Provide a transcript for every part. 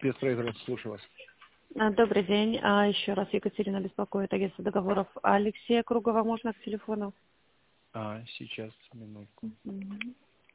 спецпроигрыш, слушаю вас. Добрый день. Еще раз Екатерина беспокоит агентство договоров. Алексея Кругова можно к телефону? Сейчас, минутку. Мгм.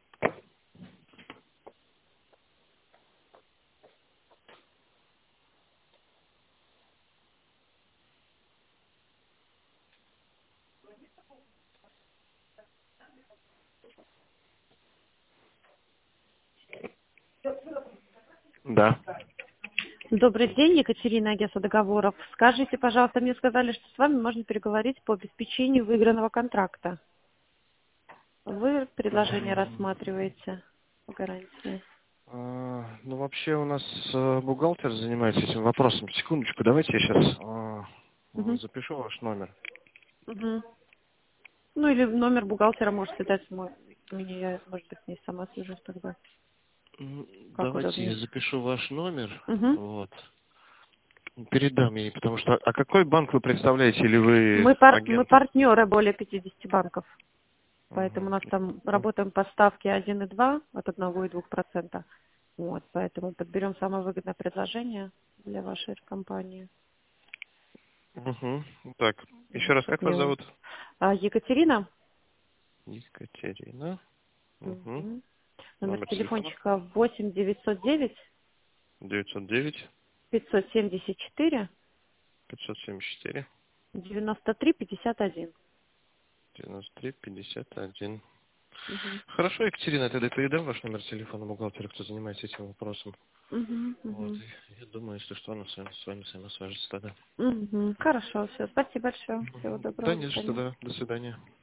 Да. Добрый день, Екатерина, агентство договоров. Скажите, пожалуйста, мне сказали, что с вами можно переговорить по обеспечению выигранного контракта. Вы предложение рассматриваете по гарантии? Ну, вообще у нас бухгалтер занимается этим вопросом. Секундочку, давайте я сейчас Мгм. запишу ваш номер. Мгм. Ну или номер бухгалтера можете дать мне, я, может быть, с ней сама свяжусь тогда. Как Давайте я удобнее. запишу ваш номер. Мгм. Вот. Передам ей, потому что... А какой банк вы представляете, или вы Мы агент? партнеры более 50 банков. Поэтому у Мгм. нас там работаем по ставке 1,2 от 1,2%. Вот, поэтому подберем самое выгодное предложение для вашей компании. Мгм. Так, еще Вот, раз, чтоб как вас зовут? Екатерина, Екатерина. Угу. мгм, номер Номер телефона? телефончика 8 909 909 574 574 93 51. 93 51. Мгм, Хорошо, Екатерина, я тогда передам ваш номер телефона бухгалтера, кто занимается этим вопросом. мгм, Вот, мгм, и я думаю, если что, она с вами сама свяжется тогда. мгм. Хорошо, все. Спасибо большое. Всего Мгм. Да, доброго. До не за что, свидания. да. До свидания.